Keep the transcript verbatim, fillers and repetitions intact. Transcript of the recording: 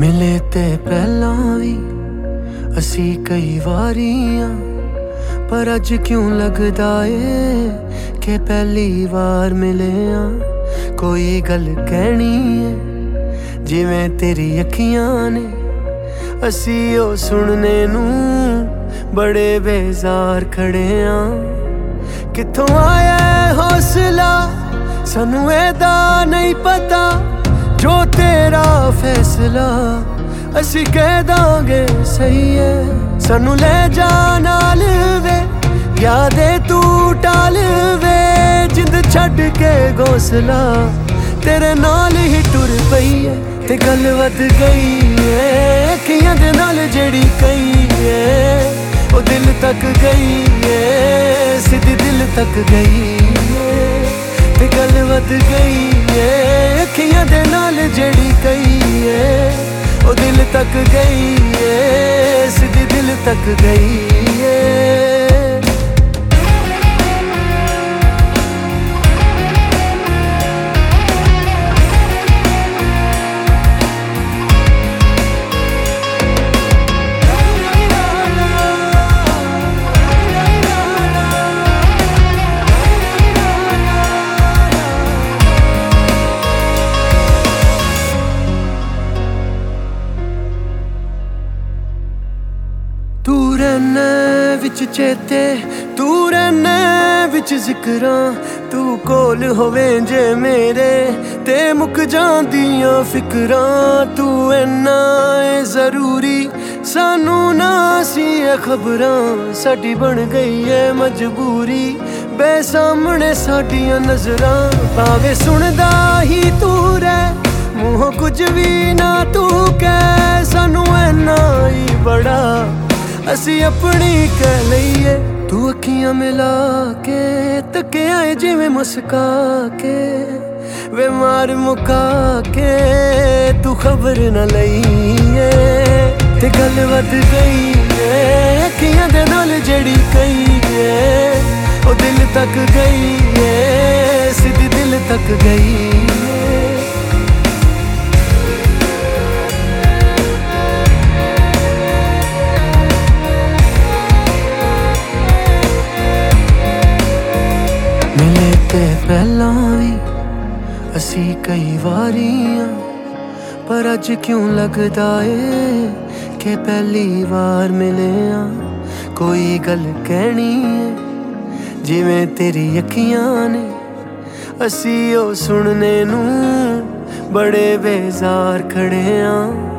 मिले ते पहला भी असी कई वारियां, पर अज क्यों लगदा ए कि पहली बार मिले आ। कोई गल कहनी है जिवें तेरी अखियां ने, असी ओ सुनने नू बड़े बेजार खड़े आ। कित्थों आया हौसला सानू एदा नहीं पता, जो तेरा फैसला असी कह दांगे सही है। सानू ले जा नाल वे, यादे तू टाल वे, जिंद छड़ के घोंसला तेरे नाल ही टुर पई है। ते गल वध गई है अखियां दे नाल जेड़ी कही है, ओ दिल तक गई है, सीधी दिल तक गई है। ते गल वध गई है अखियां दे नाल जेड़ी कही है, ओ दिल तक गई है, सीधी दिल तक गई है। तू रहने विच चेते, तू रहने विच जिक्रां, तू कोल होवे जे मेरे ते मुक जांदियां फिक्रां। तू इन्ना है जरूरी सानू ना सी खबरां, साडी बन गई है मजबूरी बेसामने साडियां नजरां। भावे सुनदा ही तू रह मूहों कुछ भी ना तू कह, सानू इन्ना ही बड़ा असी अपनी कह लईए। तू अखियां मिला के तकिया जिवें मुस्का के, वे मार मुका के तू खबर न लईए। ते गल वध गई है अखियां दे नाल जेड़ी कही है, ओ दिल तक गई है, सीधी दिल तक गई है। मिले ते पहला भी असी कई वारियां, पर अज क्यों लगदा ए कि पहली बार मिले आ। कोई गल कहनी है जिवें तेरी अखियां ने, असी ओ सुनने नू बड़े बेजार खड़े आ।